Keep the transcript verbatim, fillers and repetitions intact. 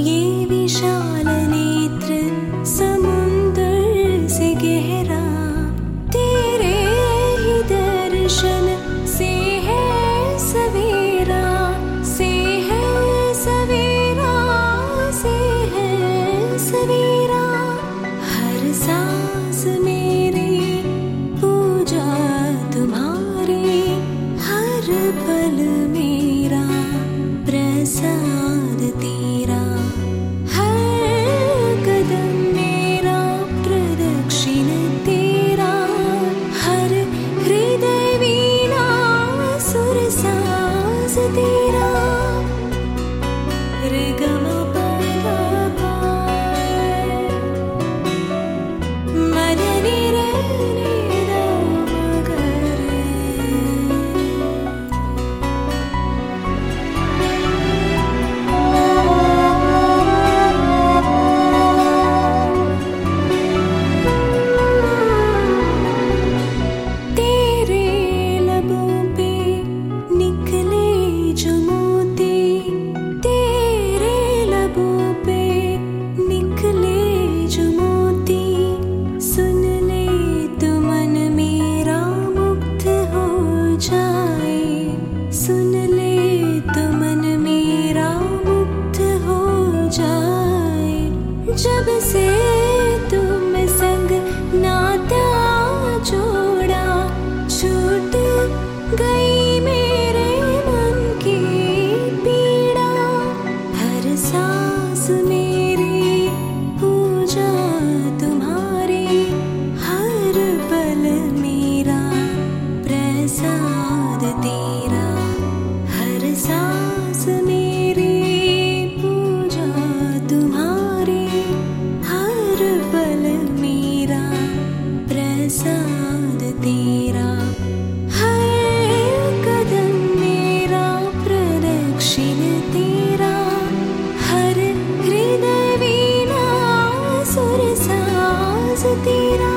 ये विशाल नेत्र समुंदर से गहरा, तेरे ही दर्शन से है सवेरा, से है सवेरा, से है सवेरा। हर सांस मेरी पूजा तुम्हारी, हर पल मेरा प्रसाद तेरा, हर कदम मेरा प्रदक्षिण तेरा, हर हृदय वीणा सुर साज तेरा। रे ग म प ध प म ध नि रे नि ध म ग रे। तेरे लबों पे निकले जो मोती, तेरे लबों पे निकले जो मोती, सुन ले तो मन मेरा मुग्ध हो जाए, सुन ले तो मन मेरा मुग्ध हो जाए। जब से तुम संग नाता जोड़ा, छूट गई मेरे मन की पीड़ा, हर सांस मेरी पूजा तुम्हारी, हर पल मेरा प्रसाद तेरा, हर सांस मेरी पूजा तुम्हारी, हर पल मेरा प्रसाद तेरा, हर कदम मेरा प्रदक्षिण तेरा, हर हृदय वीणा सुर साज तेरा।